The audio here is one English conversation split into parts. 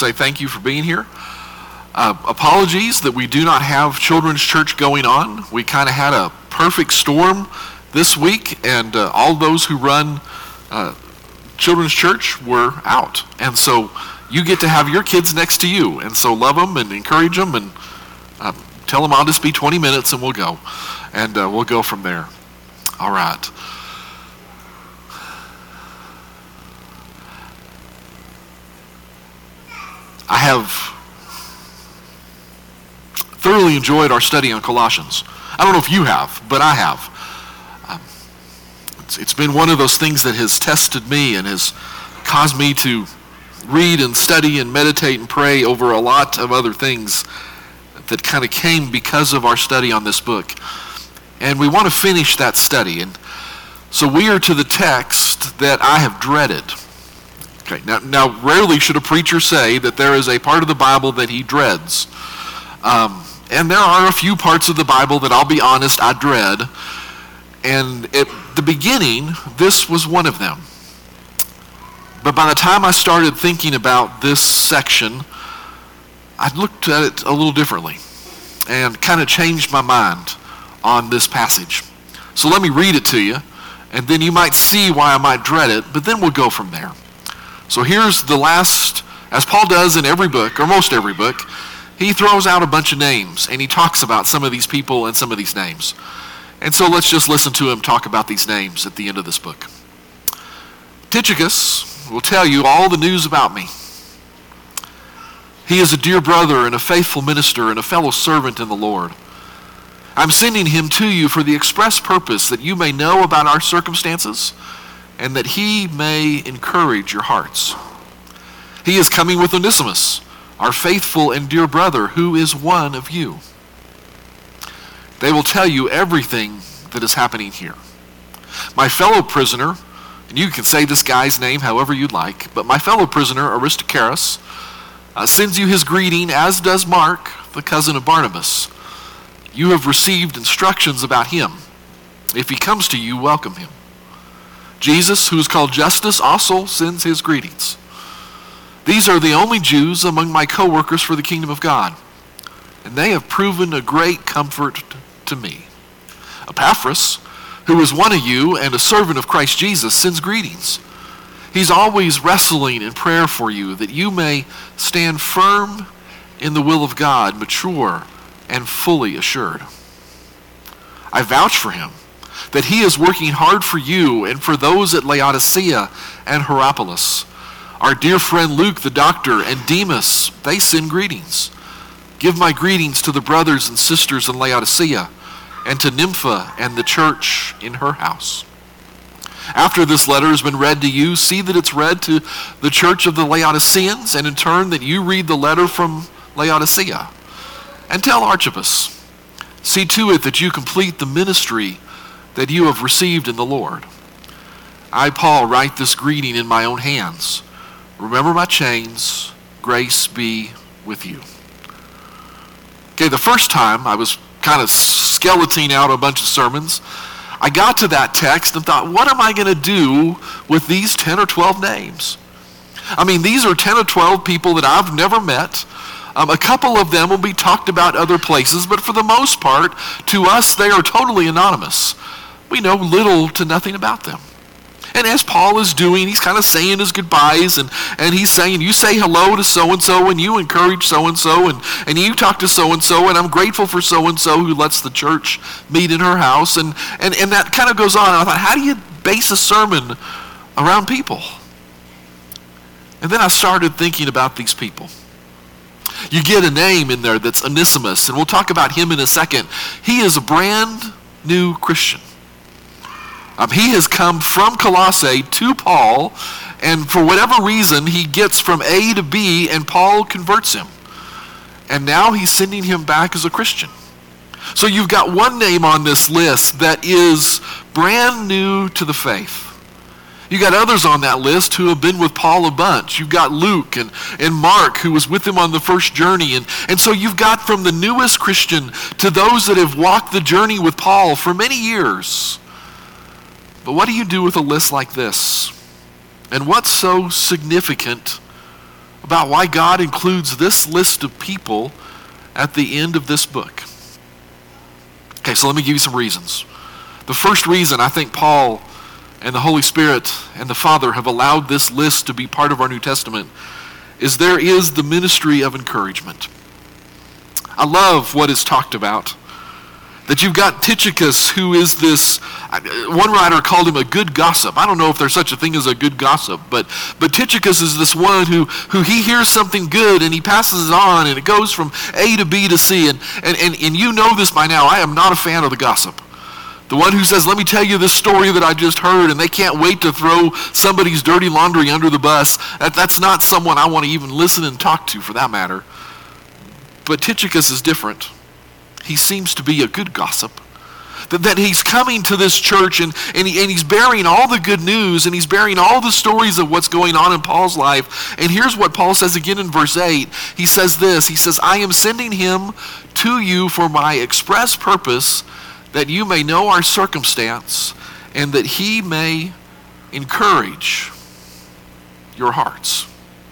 say thank you for being here. Apologies that we do not have children's church going on. We kind of had a perfect storm this week, and all those who run children's church were out. And so you get to have your kids next to you, and so love them and encourage them and tell them I'll just be 20 minutes and we'll go. And we'll go from there. All right. I have thoroughly enjoyed our study on Colossians. I don't know if you have, but I have. It's been one of those things that has tested me and has caused me to read and study and meditate and pray over a lot of other things that kind of came because of our study on this book. And we want to finish that study. And so we are to the text that I have dreaded. Okay, now rarely should a preacher say that there is a part of the Bible that he dreads. And there are a few parts of the Bible that I'll be honest, I dread. And at the beginning, this was one of them. But by the time I started thinking about this section, I looked at it a little differently and kind of changed my mind on this passage. So let me read it to you, and then you might see why I might dread it, but then we'll go from there. So here's the last, as Paul does in every book, or most every book, he throws out a bunch of names, and he talks about some of these people and some of these names. And so let's just listen to him talk about these names at the end of this book. Tychicus will tell you all the news about me. He is a dear brother and a faithful minister and a fellow servant in the Lord. I'm sending him to you for the express purpose that you may know about our circumstances and that he may encourage your hearts. He is coming with Onesimus, our faithful and dear brother, who is one of you. They will tell you everything that is happening here. My fellow prisoner, and you can say this guy's name however you'd like, but my fellow prisoner, Aristarchus, sends you his greeting, as does Mark, the cousin of Barnabas. You have received instructions about him. If he comes to you, welcome him. Jesus, who is called Justus, also sends his greetings. These are the only Jews among my co-workers for the kingdom of God, and they have proven a great comfort to me. Epaphras, who is one of you and a servant of Christ Jesus, sends greetings. He's always wrestling in prayer for you, that you may stand firm in the will of God, mature and fully assured. I vouch for him, that he is working hard for you and for those at Laodicea and Hierapolis. Our dear friend Luke, the doctor, and Demas, they send greetings. Give my greetings to the brothers and sisters in Laodicea, and to Nympha and the church in her house. After this letter has been read to you, see that it's read to the church of the Laodiceans, and in turn that you read the letter from Laodicea. And tell Archippus, see to it that you complete the ministry that you have received in the Lord. I, Paul, write this greeting in my own hands. Remember my chains. Grace be with you. Okay, the first time I was kind of skeleting out a bunch of sermons, I got to that text and thought, what am I going to do with these 10 or 12 names? I mean, these are 10 or 12 people that I've never met. A couple of them will be talked about other places, but for the most part, to us, they are totally anonymous. We know little to nothing about them. And as Paul is doing, he's kind of saying his goodbyes, and he's saying, you say hello to so-and-so, and you encourage so-and-so, and you talk to so-and-so, and I'm grateful for so-and-so who lets the church meet in her house, and that kind of goes on. And I thought, how do you base a sermon around people? And then I started thinking about these people. You get a name in there that's Onesimus, and we'll talk about him in a second. He is a brand new Christian. He has come from Colossae to Paul, and for whatever reason, he gets from A to B, and Paul converts him. And now he's sending him back as a Christian. So you've got one name on this list that is brand new to the faith. You got others on that list who have been with Paul a bunch. You've got Luke and Mark, who was with him on the first journey. And so you've got from the newest Christian to those that have walked the journey with Paul for many years. But what do you do with a list like this? And what's so significant about why God includes this list of people at the end of this book. Okay, so let me give you some reasons. The first reason I think Paul and the Holy Spirit and the Father have allowed this list to be part of our New Testament is there is the ministry of encouragement. I love what is talked about. That you've got Tychicus, who is this, one writer called him a good gossip. I don't know if there's such a thing as a good gossip, but Tychicus is this one who he hears something good and he passes it on, and it goes from A to B to C. And you know this by now, I am not a fan of the gossip. The one who says, let me tell you this story that I just heard, and they can't wait to throw somebody's dirty laundry under the bus. That's not someone I want to even listen and talk to, for that matter. But Tychicus is different. He seems to be a good gossip. That he's coming to this church and he's bearing all the good news, and he's bearing all the stories of what's going on in Paul's life. And here's what Paul says again in verse 8. He says this, he says, I am sending him to you for my express purpose, that you may know our circumstance, and that he may encourage your hearts.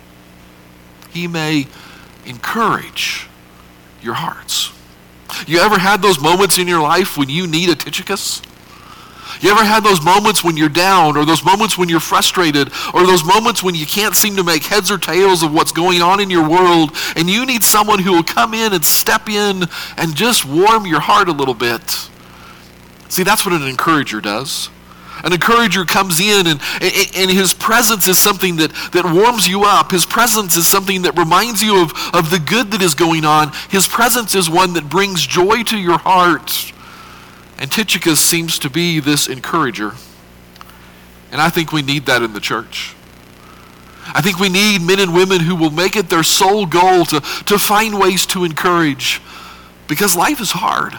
He may encourage your hearts. You ever had those moments in your life when you need a Tychicus? You ever had those moments when you're down, or those moments when you're frustrated, or those moments when you can't seem to make heads or tails of what's going on in your world, and you need someone who will come in and step in and just warm your heart a little bit? See, that's what an encourager does. An encourager comes in, and his presence is something that warms you up. His presence is something that reminds you of the good that is going on. His presence is one that brings joy to your heart. And Tychicus seems to be this encourager. And I think we need that in the church. I think we need men and women who will make it their sole goal to find ways to encourage, because life is hard.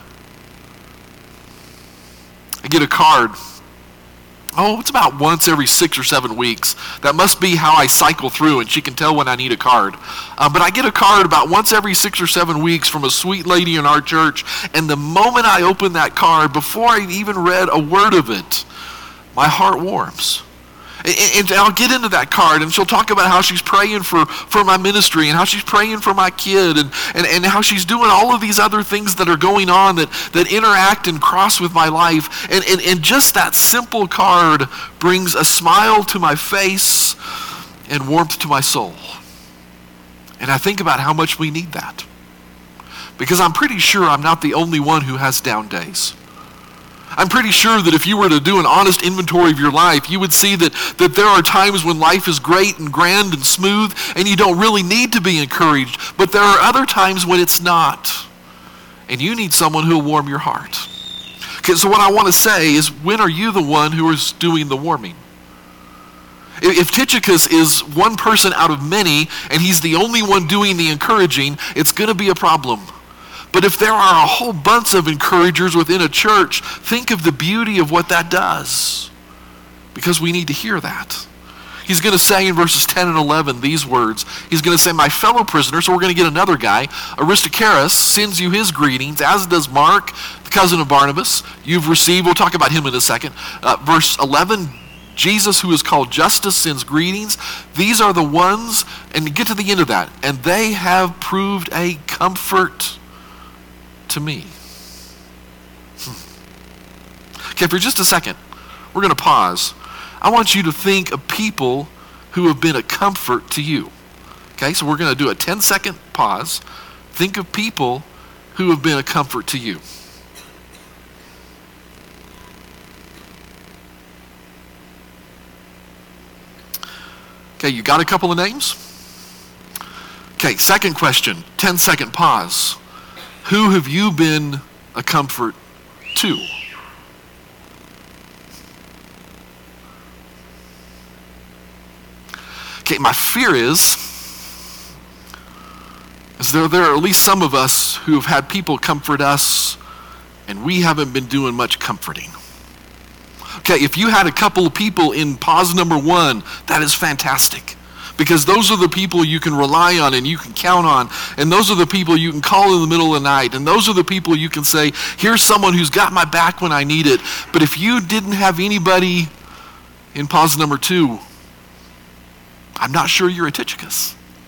I get a card. It's about once every 6 or 7 weeks. That must be how I cycle through, and she can tell when I need a card. But I get a card about once every 6 or 7 weeks from a sweet lady in our church, and the moment I open that card, before I even read a word of it, my heart warms. And I'll get into that card, and she'll talk about how she's praying for my ministry, and how she's praying for my kid, and how she's doing all of these other things that are going on that interact and cross with my life. And just that simple card brings a smile to my face and warmth to my soul. And I think about how much we need that. Because I'm pretty sure I'm not the only one who has down days. I'm pretty sure that if you were to do an honest inventory of your life, you would see that there are times when life is great and grand and smooth, and you don't really need to be encouraged. But there are other times when it's not, and you need someone who will warm your heart. Okay, so what I want to say is, when are you the one who is doing the warming? If Tychicus is one person out of many, and he's the only one doing the encouraging, it's going to be a problem. But if there are a whole bunch of encouragers within a church, think of the beauty of what that does. Because we need to hear that. He's going to say in verses 10 and 11 these words. He's going to say, my fellow prisoner, so we're going to get another guy, Aristarchus, sends you his greetings, as does Mark, the cousin of Barnabas. You've received, we'll talk about him in a second. Verse 11, Jesus, who is called Justus, sends greetings. These are the ones, and get to the end of that, and they have proved a comfort to me. Okay, for just a second, we're going to pause. I want you to think of people who have been a comfort to you. Okay, so we're going to do a 10-second pause. Think of people who have been a comfort to you. Okay, you got a couple of names? Okay, second question, 10-second pause. Who have you been a comfort to? Okay, my fear is there are at least some of us who have had people comfort us, and we haven't been doing much comforting. Okay, if you had a couple of people in pause number 1, that is fantastic. Because those are the people you can rely on and you can count on. And those are the people you can call in the middle of the night. And those are the people you can say, here's someone who's got my back when I need it. But if you didn't have anybody in pause number 2, I'm not sure you're a Tychicus.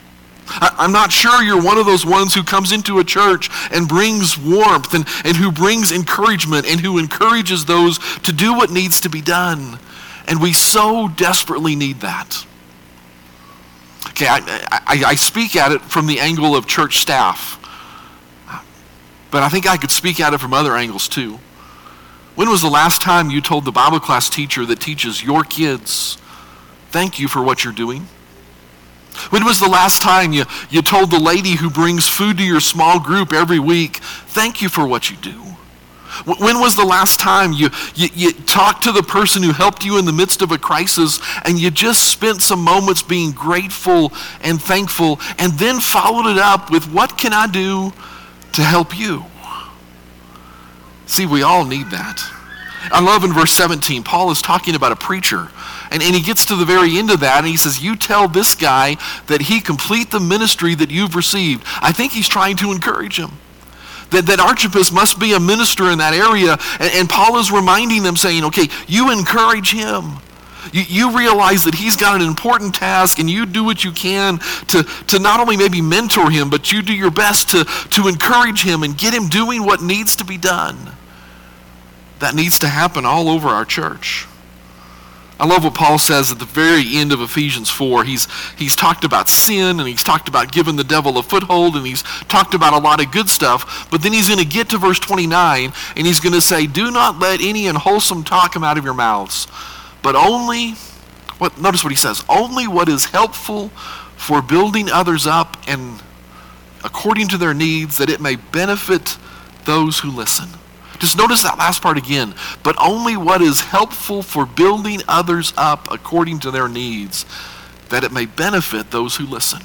I'm not sure you're one of those ones who comes into a church and brings warmth and who brings encouragement and who encourages those to do what needs to be done. And we so desperately need that. Okay, I speak at it from the angle of church staff, but I think I could speak at it from other angles too. When was the last time you told the Bible class teacher that teaches your kids, thank you for what you're doing? When was the last time you told the lady who brings food to your small group every week, thank you for what you do? When was the last time you talked to the person who helped you in the midst of a crisis and you just spent some moments being grateful and thankful and then followed it up with, what can I do to help you? See, we all need that. I love in verse 17, Paul is talking about a preacher. And he gets to the very end of that and he says, you tell this guy that he complete the ministry that you've received. I think he's trying to encourage him. That Archippus must be a minister in that area. And Paul is reminding them, saying, okay, you encourage him. You realize that he's got an important task and you do what you can to not only maybe mentor him, but you do your best to encourage him and get him doing what needs to be done. That needs to happen all over our church. I love what Paul says at the very end of Ephesians 4. He's talked about sin, and he's talked about giving the devil a foothold, and he's talked about a lot of good stuff. But then he's going to get to verse 29, and he's going to say, do not let any unwholesome talk come out of your mouths, but only, notice what he says, only what is helpful for building others up and according to their needs, that it may benefit those who listen. Just notice that last part again. But only what is helpful for building others up according to their needs, that it may benefit those who listen.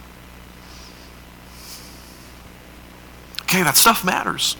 Okay, that stuff matters.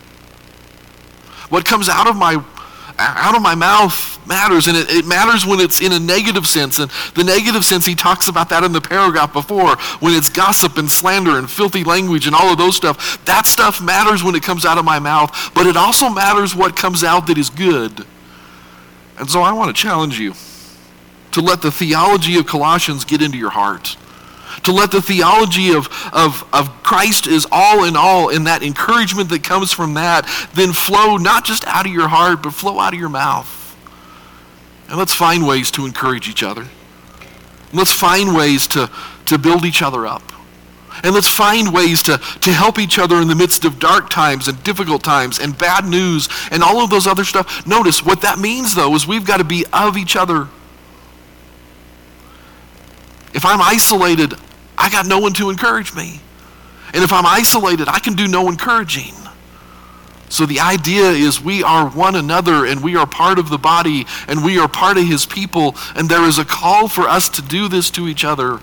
What comes out of my mouth matters, and it matters when it's in a negative sense. And the negative sense, he talks about that in the paragraph before, when it's gossip and slander and filthy language and all of those stuff. That stuff matters when it comes out of my mouth, but it also matters what comes out that is good. And so I want to challenge you to let the theology of Colossians get into your heart. To let the theology of Christ is all in that encouragement that comes from that, then flow not just out of your heart, but flow out of your mouth. And let's find ways to encourage each other. Let's find ways to build each other up. And let's find ways to help each other in the midst of dark times and difficult times and bad news and all of those other stuff. Notice what that means, though, is we've got to be of each other. If I'm isolated, I got no one to encourage me. And if I'm isolated, I can do no encouraging. So the idea is we are one another, and we are part of the body, and we are part of his people, and there is a call for us to do this to each other.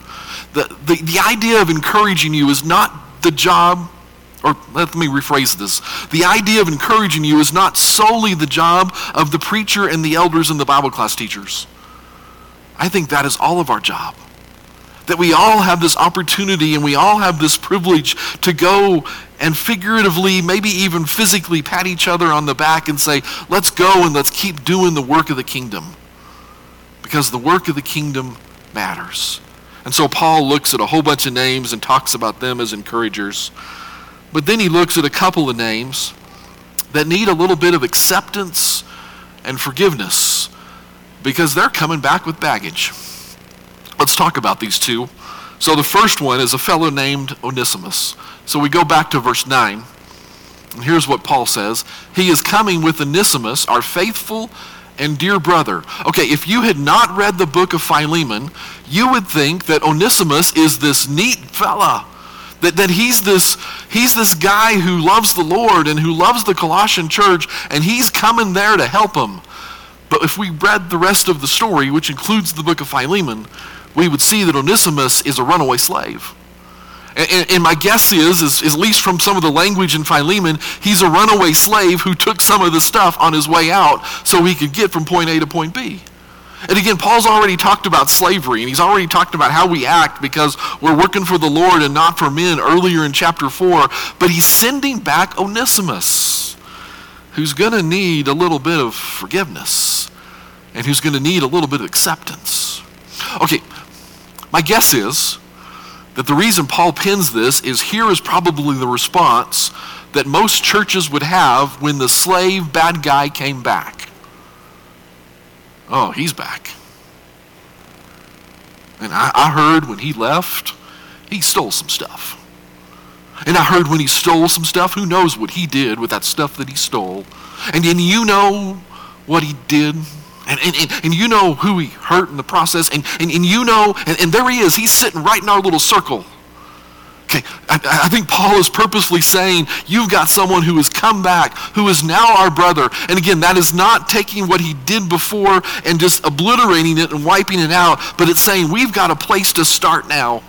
The idea of encouraging you is not the job, or let me rephrase this. The idea of encouraging you is not solely the job of the preacher and the elders and the Bible class teachers. I think that is all of our job. That we all have this opportunity and we all have this privilege to go and figuratively, maybe even physically pat each other on the back and say, let's go and let's keep doing the work of the kingdom. Because the work of the kingdom matters. And so Paul looks at a whole bunch of names and talks about them as encouragers. But then he looks at a couple of names that need a little bit of acceptance and forgiveness because they're coming back with baggage. Let's talk about these two. So the first one is a fellow named Onesimus. So we go back to verse 9. And here's what Paul says. He is coming with Onesimus, our faithful and dear brother. Okay, if you had not read the book of Philemon, you would think that Onesimus is this neat fella. That he's this guy who loves the Lord and who loves the Colossian church, and he's coming there to help them. But if we read the rest of the story, which includes the book of Philemon, we would see that Onesimus is a runaway slave. And my guess is at least from some of the language in Philemon, he's a runaway slave who took some of the stuff on his way out so he could get from point A to point B. And again, Paul's already talked about slavery, and he's already talked about how we act because we're working for the Lord and not for men earlier in chapter 4. But he's sending back Onesimus, who's going to need a little bit of forgiveness and who's going to need a little bit of acceptance. Okay, my guess is that the reason Paul pens this is here is probably the response that most churches would have when the slave bad guy came back. Oh, he's back. And I heard when he left, he stole some stuff. And I heard when he stole some stuff, who knows what he did with that stuff that he stole. And then you know what he did. And you know who he hurt in the process. And you know, and there he is. He's sitting right in our little circle. Okay, I think Paul is purposely saying, you've got someone who has come back, who is now our brother. And again, that is not taking what he did before and just obliterating it and wiping it out, but it's saying we've got a place to start now.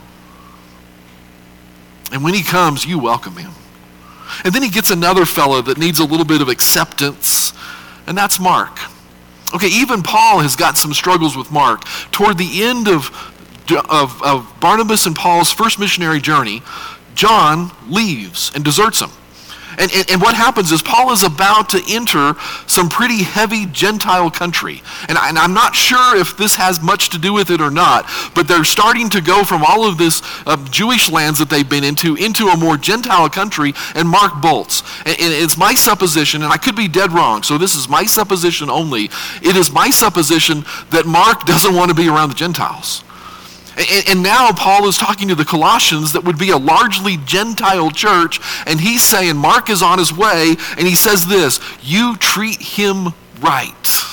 And when he comes, you welcome him. And then he gets another fellow that needs a little bit of acceptance, and that's Mark. Okay, even Paul has got some struggles with Mark. Toward the end of Barnabas and Paul's first missionary journey, John leaves and deserts him. And what happens is Paul is about to enter some pretty heavy Gentile country. And I'm not sure if this has much to do with it or not, but they're starting to go from all of this Jewish lands that they've been into a more Gentile country, and Mark bolts. And it's my supposition, and I could be dead wrong, so this is my supposition only. It is my supposition that Mark doesn't want to be around the Gentiles. And now Paul is talking to the Colossians that would be a largely Gentile church, and he's saying Mark is on his way, and he says this, you treat him right.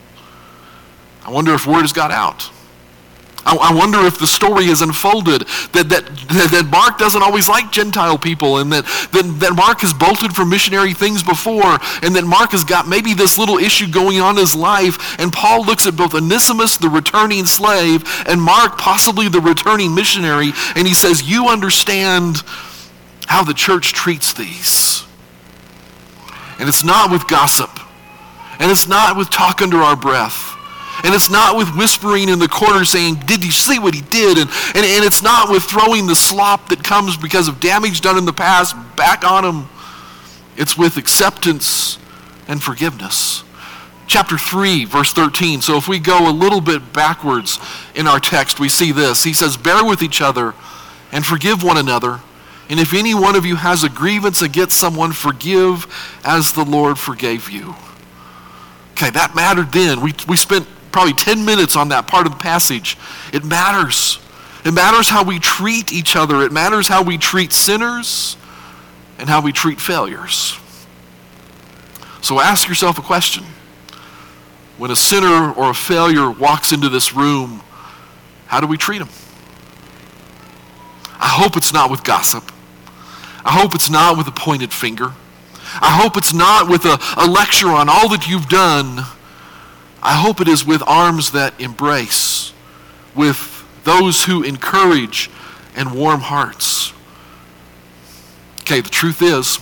I wonder if word has got out. I wonder if the story has unfolded that Mark doesn't always like Gentile people, and that Mark has bolted from missionary things before, and that Mark has got maybe this little issue going on in his life, and Paul looks at both Onesimus, the returning slave, and Mark, possibly the returning missionary, and he says, you understand how the church treats these. And it's not with gossip, and it's not with talk under our breath. And it's not with whispering in the corner saying, did you see what he did? And it's not with throwing the slop that comes because of damage done in the past back on him. It's with acceptance and forgiveness. Chapter 3, verse 13. So if we go a little bit backwards in our text, we see this. He says, bear with each other and forgive one another. And if any one of you has a grievance against someone, forgive as the Lord forgave you. Okay, that mattered then. We spent probably 10 minutes on that part of the passage. It matters. It matters how we treat each other. It matters how we treat sinners and how we treat failures. So ask yourself a question. When a sinner or a failure walks into this room, how do we treat them? I hope it's not with gossip. I hope it's not with a pointed finger. I hope it's not with a lecture on all that you've done. I hope it is with arms that embrace, with those who encourage and warm hearts. Okay, the truth is,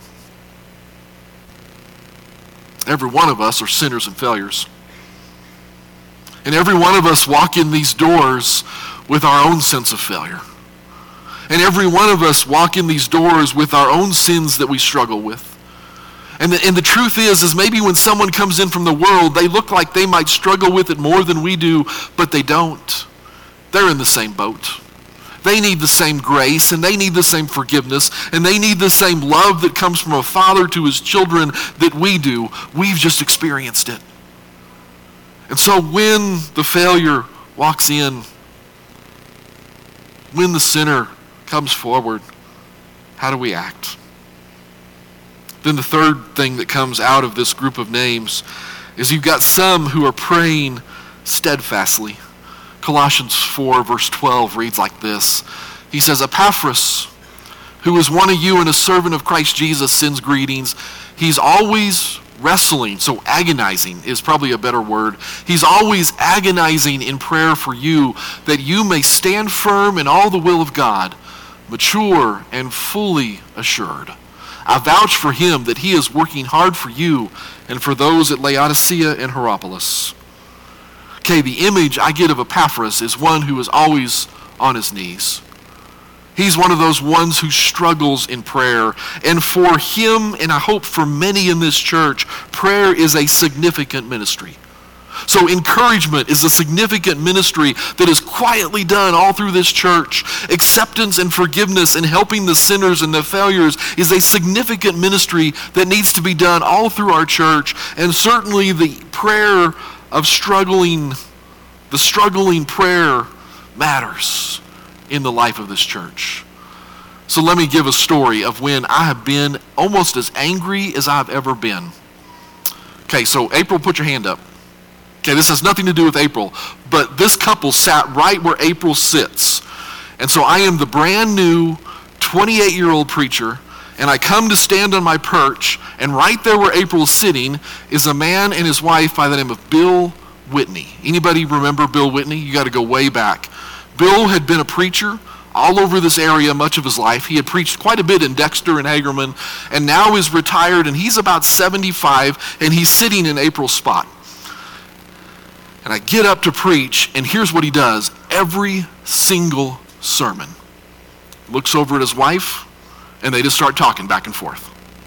every one of us are sinners and failures. And every one of us walk in these doors with our own sense of failure. And every one of us walk in these doors with our own sins that we struggle with. And the truth is maybe when someone comes in from the world, they look like they might struggle with it more than we do, but they don't. They're in the same boat. They need the same grace, and they need the same forgiveness, and they need the same love that comes from a father to his children that we do. We've just experienced it. And so when the failure walks in, when the sinner comes forward, how do we act? Then the third thing that comes out of this group of names is you've got some who are praying steadfastly. Colossians 4 verse 12 reads like this. He says, Epaphras, who is one of you and a servant of Christ Jesus, sends greetings. He's always wrestling, so agonizing is probably a better word. He's always agonizing in prayer for you, that you may stand firm in all the will of God, mature and fully assured. I vouch for him that he is working hard for you and for those at Laodicea and Hierapolis. Okay, the image I get of Epaphras is one who is always on his knees. He's one of those ones who struggles in prayer. And for him, and I hope for many in this church, prayer is a significant ministry. So encouragement is a significant ministry that is quietly done all through this church. Acceptance and forgiveness and helping the sinners and the failures is a significant ministry that needs to be done all through our church. And certainly the prayer of the struggling prayer matters in the life of this church. So let me give a story of when I have been almost as angry as I've ever been. Okay, so April, put your hand up. Okay, this has nothing to do with April, but this couple sat right where April sits. And so I am the brand new 28-year-old preacher, and I come to stand on my perch, and right there where April is sitting is a man and his wife by the name of Bill Whitney. Anybody remember Bill Whitney? You got to go way back. Bill had been a preacher all over this area much of his life. He had preached quite a bit in Dexter and Hagerman, and now is retired, and he's about 75, and he's sitting in April's spot. And I get up to preach, and here's what he does every single sermon. Looks over at his wife, and they just start talking back and forth.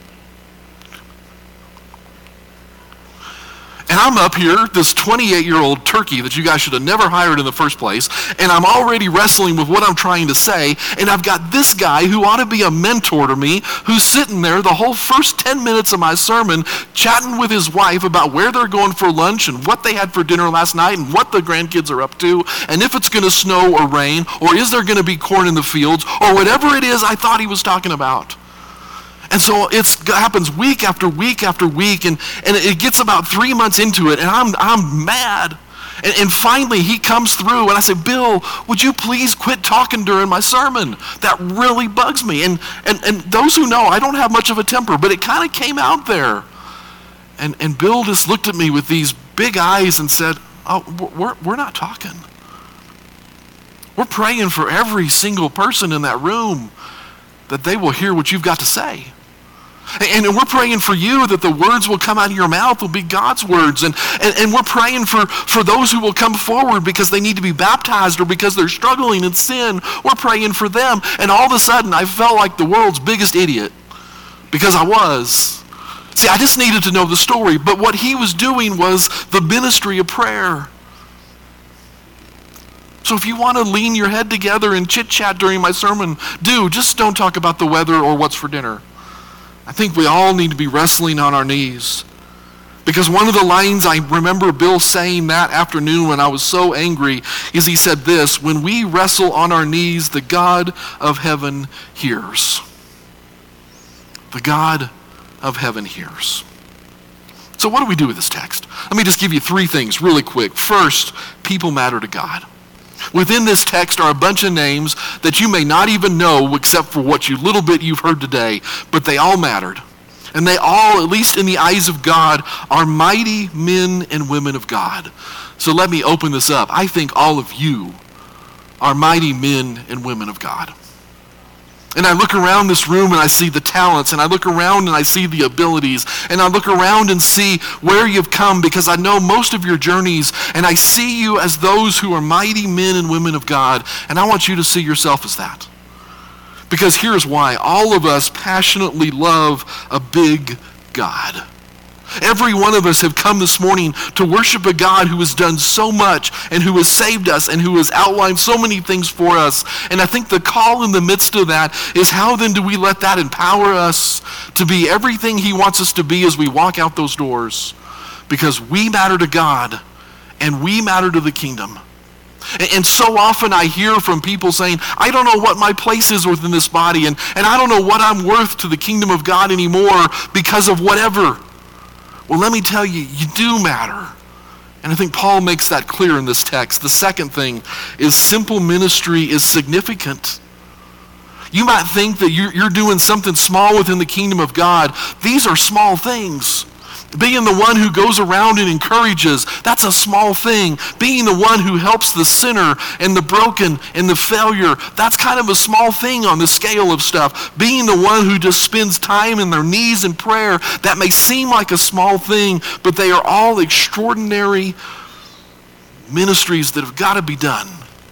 And I'm up here, this 28-year-old turkey that you guys should have never hired in the first place, and I'm already wrestling with what I'm trying to say, and I've got this guy who ought to be a mentor to me, who's sitting there the whole first 10 minutes of my sermon chatting with his wife about where they're going for lunch and what they had for dinner last night and what the grandkids are up to, and if it's going to snow or rain, or is there going to be corn in the fields, or whatever it is I thought he was talking about. And so it happens week after week after week, and it gets about 3 months into it, and I'm mad. And finally he comes through, and I say, Bill, would you please quit talking during my sermon? That really bugs me. And those who know, I don't have much of a temper, but it kind of came out there. And Bill just looked at me with these big eyes and said, oh, we're not talking. We're praying for every single person in that room that they will hear what you've got to say. And we're praying for you that the words will come out of your mouth will be God's words. And we're praying for those who will come forward because they need to be baptized or because they're struggling in sin. We're praying for them. And all of a sudden, I felt like the world's biggest idiot because I was. See, I just needed to know the story. But what he was doing was the ministry of prayer. So if you want to lean your head together and chit-chat during my sermon, just don't talk about the weather or what's for dinner. I think we all need to be wrestling on our knees. Because one of the lines I remember Bill saying that afternoon when I was so angry is he said this, when we wrestle on our knees, the God of heaven hears. The God of heaven hears. So what do we do with this text? Let me just give you 3 things really quick. First, people matter to God. Within this text are a bunch of names that you may not even know except for what little bit you've heard today, but they all mattered. And they all, at least in the eyes of God, are mighty men and women of God. So let me open this up. I think all of you are mighty men and women of God. And I look around this room and I see the talents, and I look around and I see the abilities, and I look around and see where you've come because I know most of your journeys, and I see you as those who are mighty men and women of God, and I want you to see yourself as that. Because here's why. All of us passionately love a big God. Every one of us have come this morning to worship a God who has done so much and who has saved us and who has outlined so many things for us. And I think the call in the midst of that is how then do we let that empower us to be everything he wants us to be as we walk out those doors? Because we matter to God and we matter to the kingdom. And so often I hear from people saying, I don't know what my place is within this body, and I don't know what I'm worth to the kingdom of God anymore because of whatever. Well, let me tell you, you do matter. And I think Paul makes that clear in this text. The second thing is simple ministry is significant. You might think that you're doing something small within the kingdom of God. These are small things. Being the one who goes around and encourages, that's a small thing. Being the one who helps the sinner and the broken and the failure, that's kind of a small thing on the scale of stuff. Being the one who just spends time in their knees in prayer, that may seem like a small thing, but they are all extraordinary ministries that have got to be done.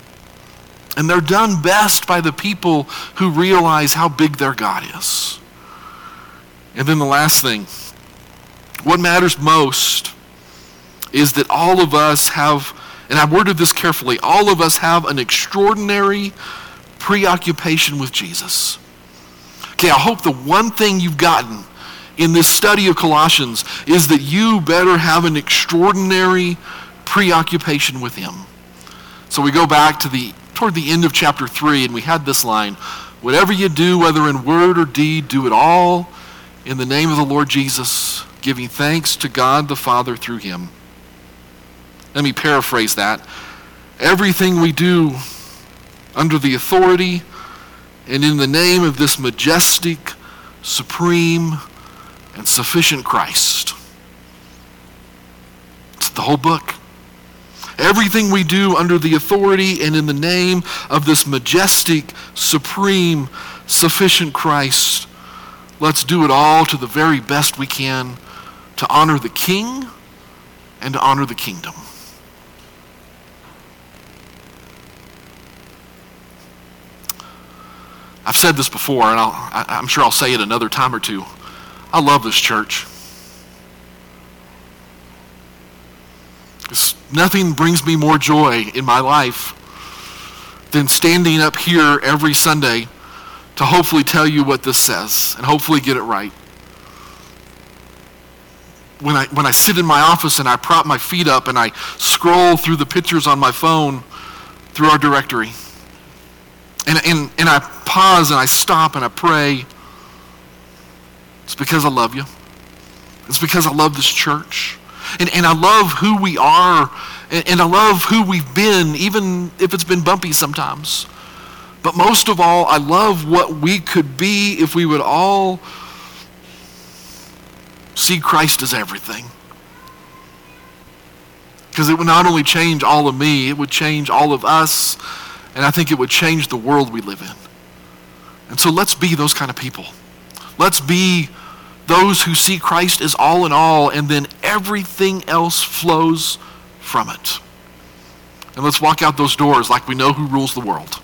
And they're done best by the people who realize how big their God is. And then the last thing, what matters most is that all of us have, and I worded this carefully, all of us have an extraordinary preoccupation with Jesus. Okay, I hope the one thing you've gotten in this study of Colossians is that you better have an extraordinary preoccupation with him. So we go back to toward the end of chapter 3, and we had this line, whatever you do, whether in word or deed, do it all in the name of the Lord Jesus, giving thanks to God the Father through him. Let me paraphrase that. Everything we do under the authority and in the name of this majestic, supreme, and sufficient Christ. It's the whole book. Everything we do under the authority and in the name of this majestic, supreme, sufficient Christ, let's do it all to the very best we can to honor the King and to honor the kingdom. I've said this before, and I'm sure I'll say it another time or two. I love this church. Nothing brings me more joy in my life than standing up here every Sunday to hopefully tell you what this says and hopefully get it right. When I sit in my office and I prop my feet up and I scroll through the pictures on my phone through our directory, and I pause and I stop and I pray, it's because I love you. It's because I love this church. And I love who we are, and I love who we've been, even if it's been bumpy sometimes. But most of all, I love what we could be if we would all see Christ as everything. Because it would not only change all of me, it would change all of us, and I think it would change the world we live in. And so let's be those kind of people. Let's be those who see Christ as all in all, and then everything else flows from it. And let's walk out those doors like we know who rules the world.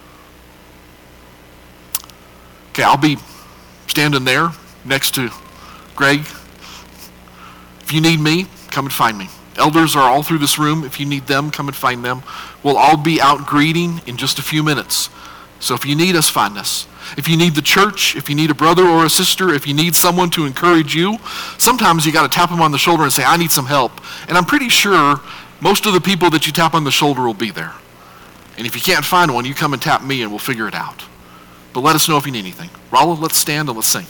Okay, I'll be standing there next to Greg. If you need me, come and find me. Elders are all through this room. If you need them, come and find them. We'll all be out greeting in just a few minutes. So if you need us, find us. If you need the church, if you need a brother or a sister, if you need someone to encourage you, sometimes you got to tap them on the shoulder and say, I need some help. And I'm pretty sure most of the people that you tap on the shoulder will be there. And if you can't find one, you come and tap me and we'll figure it out. But let us know if you need anything. Rolla, let's stand and let's sing.